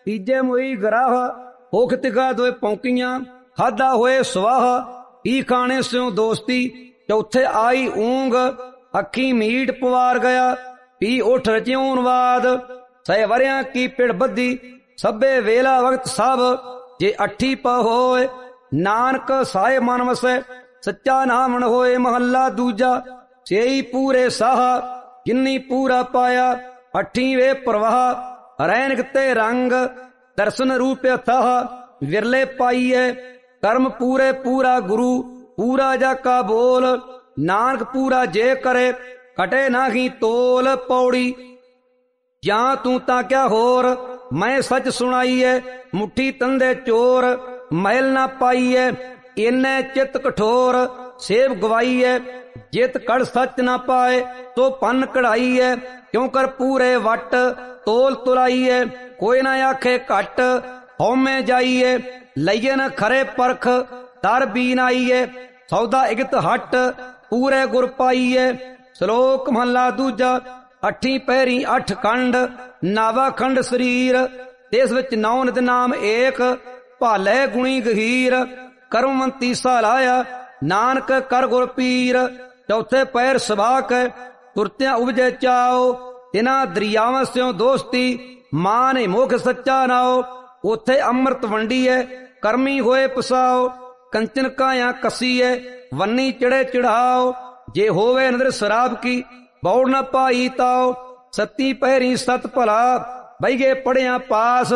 ਤੀਜੇ ਮੋਈ ਗਰਾਹ ਹੋਖ ਤਿਗਾ ਦੋਏ ਪੌਂਕੀਆਂ ਖਾਦਾ ਹੋਏ ਸਵਾਹ ਪੀ ਖਾਣੇ ਸਿਉ ਦੋਸਤੀ ਚੌਥੇ ਆਈ ਊਂਗ ਅੱਖੀ ਮੀਟ ਪਵਾਰ ਗਿਆ ਪੀ ਉਠ ਰਚਿਉਨ ਬਾਦ ਸਹਿ ਵਰਿਆਂ ਕੀ ਪਿੜ ਬੱਧੀ ਸਭੇ ਵੇਲਾ ਵਕਤ ਸਭ ਜੇ ਅੱਠੀ ਪ ਹੋਏ ਨਾਨਕ ਸਾਏ ਮਨ ਵਸੈ ਸੱਚਾ ਨਾਮਣ ਹੋਏ। ਮਹੱਲਾ ਦੂਜਾ ਸੇਈ ਪੂਰੇ ਸਾਹ ਜਿਨੀ ਪੂਰਾ ਪਾਇਆ ਅੱਠੀ ਵੇ ਪ੍ਰਵਾਹ ਰੈਨਕ ਤੇ ਰੰਗ ਦਰਸ਼ਨ ਰੂਪ ਅਥਾਹ ਵਿਰਲੇ ਪਾਈਐ ਕਰਮ ਪੂਰੇ ਪੂਰਾ ਗੁਰੂ ਪੂਰਾ ਜਾ ਕਾ ਬੋਲ ਨਾਨਕ ਪੂਰਾ ਜੇ ਕਰੇ ਕਟੇ ਨਾਹੀ ਤੋਲ। ਪੌੜੀ ਜਾਂ ਤੂੰ ਤਾਂ ਕਿਆ ਹੋਰ ਮੈਂ ਸੱਚ ਸੁਣਾਈਐ ਮੁੱਠੀ ਤੰਦੇ ਚੋਰ ਮਹਿਲ ਨਾ ਪਾਈਐ ਇੰਨੇ ਚਿੱਤ ਕਠੋਰ ਸੇਵ ਗਵਾਈਐ ਜਿਤ ਕੜ ਸੱਚ ਨਾ ਪਾਏ ਤੋ ਪੰਨ ਕਢਾਈਐ ਕਿਉਂ ਕਰ ਪੂਰੇ ਵਟ ਤੋਲ ਤੁਲਾਈਐ ਕੋਈ ਨਾ ਆਖੇ ਘਟ ਹਉਮੈ ਜਾਈਐ ਲਈਏ ਨ ਖਰੇ ਪਰਖ ਦਰ ਬੀਨ ਆਈਐ ਸੌਦਾ ਇਗਤ ਹਟ ਪੂਰੇ ਗੁਰ ਪਾਈਐ। ਸ਼ਲੋਕ ਮਹੱਲਾ ਦੂਜਾ ਅੱਠੀ ਪਹਿਰੀ ਅੱਠ ਖੰਡ ਨਾਵਾ ਖੰਡ ਸਰੀਰ ਇਸ ਵਿੱਚ ਨੌ ਨਿਤ ਨਾਮ ਏਕ ਭਾਲੇ ਗੁਣੀ ਗਹੀਰ ਕਰਮਵੰਤੀ ਸਾ ਲਾਇਆ ਨਾਨਕ ਕਰ ਗੁਰ ਪੀਰ। ਚੌਥੇ ਪੈਰ ਸਬਾਕ ਤੁਰਤਿਆਂ ਉਪਜੈ ਚਾਓ ਤਿਨਾ ਦਰਿਆਵਾਂ ਸਿਓ ਦੋਸਤੀ ਮਾਨ ਮੁਖ ਸੱਚਾ ਨਾਓ ਉਥੇ ਅੰਮ੍ਰਿਤ ਵੰਡੀਐ ਕਰਮੀ ਹੋਏ ਪਸਾਓ ਕੰਚਨ ਕਾਇਆ ਕਸੀਐ ਵੰਨੀ ਚੜੇ ਚੜਾਓ ਜੇ ਹੋਵੇ ਨਦਰ ਸ਼ਰਾਬ ਕੀ ਬੌੜ ਨਾ ਪਾਈ ਤਾਓ ਸੱਤੀ ਪਹਿਰੀ ਸਤ ਭਲਾ ਬਈਗੇ ਪੜਿਆ ਪਾਸ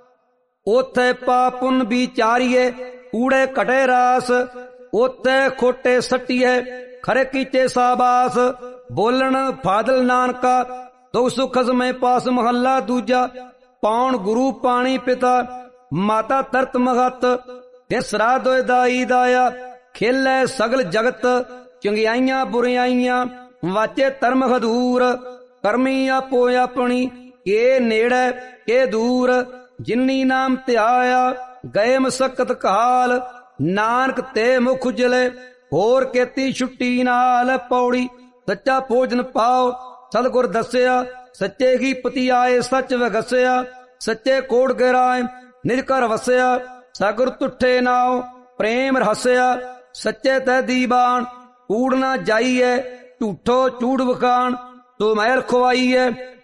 ਉਥੇ ਪਾਪੁਨ ਵਿਚਾਰੀਏ ਕੂੜੇ ਘਟੇ ਰਾਸ ਉਥੇ ਖੋਟੇ ਸੱਟੀਏ ਖਰੇ ਕੀਚੇ ਸਾਬਾਸ ਬੋਲਣ ਫਾਦਲ ਨਾਨਕਾ ਦੋ ਸੁਖ ਸਮੈ ਪਾਸ। ਮਹੱਲਾ ਦੂਜਾ ਪਾਉਣ ਗੁਰੂ ਪਾਣੀ ਪਿਤਾ ਮਾਤਾ ਤਰਤ ਮਹਤ ਤਿਸਰਾ ਦੋਇ ਦਾਈ ਦਾਇਆ ਖੇਲੇ ਸਗਲ ਜਗਤ ਚੰਗਿਆਈਆਂ ਬੁਰਿਆਈਆਂ ਵਾਚੇ ਧਰਮ ਹਦੂਰ ਕਰਮੀ ਆਪੋ ਆਪਣੀ ਇਹ ਨੇੜੇ ਇਹ ਦੂਰ ਜਿਨੀ ਨਾਮ ਧਿਆਇਆ ਗਏ ਮਸਕਤ ਕਾਲ ਨਾਨਕ ਤੇ ਮੁਖ ਉਜਲੇ ਹੋਰ ਕੀਤੀ ਛੁੱਟੀ ਨਾਲ। ਪੌੜੀ ਸੱਚਾ ਭੋਜਨ ਪਾਓ ਸਤਿਗੁਰ ਦੱਸਿਆ ਸੱਚੇ ਹੀ ਪਤੀ ਆਏ ਸੱਚ ਵਗਸਿਆ ਸੱਚੇ ਕੋੜ ਗਰਾਏ ਨਿਜ ਘਰ ਵਸਿਆ ਸਗੁਰ ਤੁਠੇ ਨਾਉ ਪ੍ਰੇਮ ਰਹਸਿਆ ਸੱਚੇ ਤੈ ਦੀਵਾਨ ਕੂੜ ਨਾ ਜਾਈਐ ਝੂਠੋ ਚੂੜ ਵਖਾਣ ਤੋ ਮਹਿਲ ਖਵਾਈਐ